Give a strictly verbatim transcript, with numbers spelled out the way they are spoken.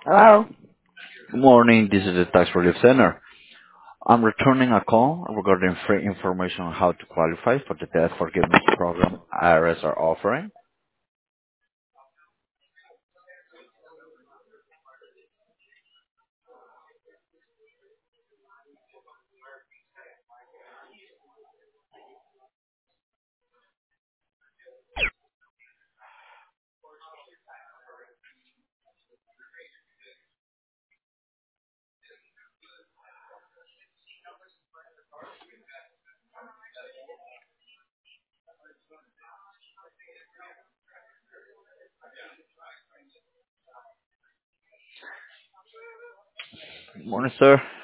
Hello? Good morning. This is the Tax Relief Center. I'm returning a call regarding free information on how to qualify for the debt forgiveness program I R S are offering. Good morning, sir.